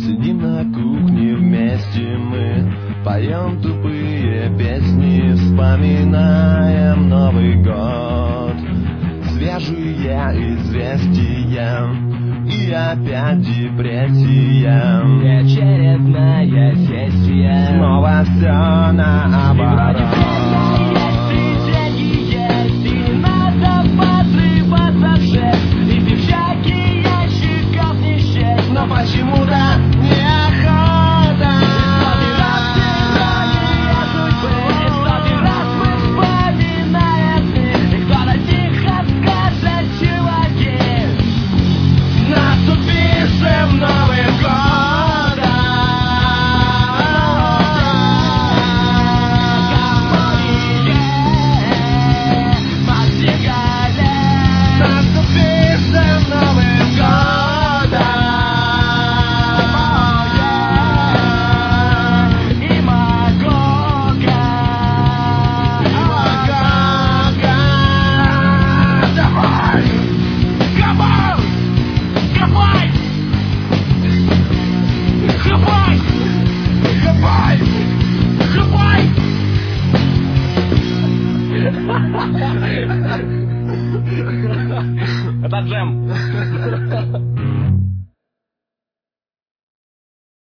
Сидим на кухне вместе мы, поем тупые песни, вспоминаем Новый год. Свежие известия и опять депрессия, и очередная сессия. Снова все наоборот. Но почему-то неохота. И сотый раз мы вспоминаем их, и кто-то тихо скажет: чуваки, наступившим Новым годом. Наступившим Новым годом. это джем.